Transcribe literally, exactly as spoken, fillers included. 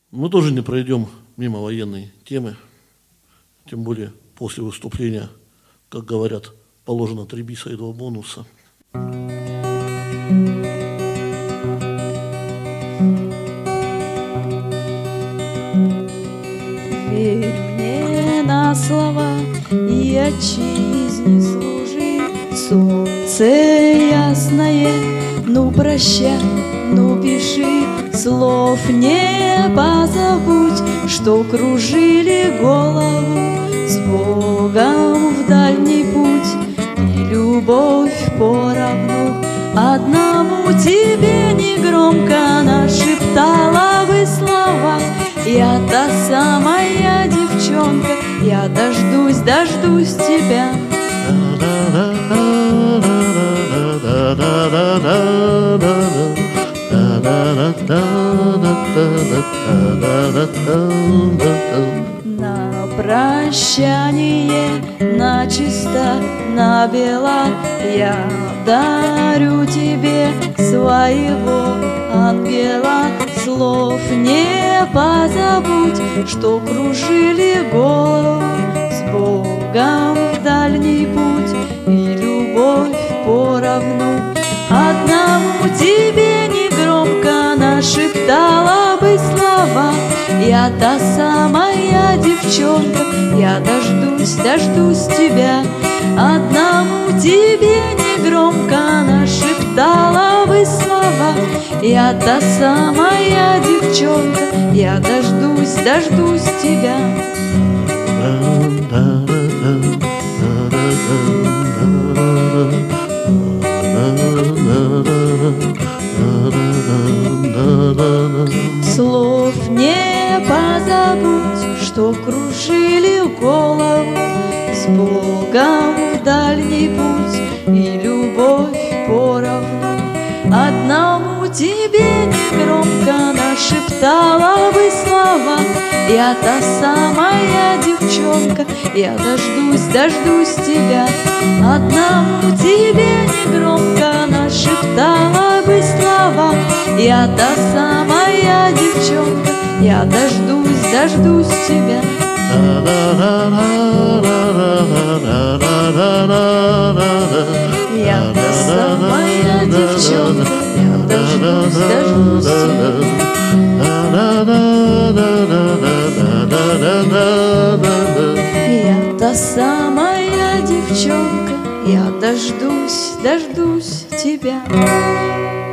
Мы тоже не пройдем мимо военной темы, тем более после выступления, как говорят, положено три биса и два бонуса. Верь мне на слова и отчизне служи, солнце ясное, ну прощай, ну пиши, слов не позабудь, что кружили голову с Богом в дальний путь, и любовь поровну одному тебе негромко нашептала бы слова. Я та самая девчонка, я дождусь, дождусь тебя. На прощание, начисто, набело, я дарю тебе своего ангела. Слов не позабудь, что кружили голову с Богом в дальний путь, и любовь поровну одному тебе негромко нашептала бы слова. Я та самая девчонка, я дождусь, дождусь тебя. Одному тебе негромко нашептала бы слова. Я та самая девчонка, я дождусь, дождусь тебя. Слов не позабудь, что кружили голову с Богом в дальний путь, и любовь поровну одному тебе негромко нашептала бы слова. Я та самая девчонка, я дождусь, дождусь тебя. Одному тебе негромко нашептала бы слова. Я та самая девчонка, я дождусь, дождусь тебя. Я та самая девчонка, я дождусь, дождусь тебя. Я та самая девчонка, я дождусь, дождусь тебя.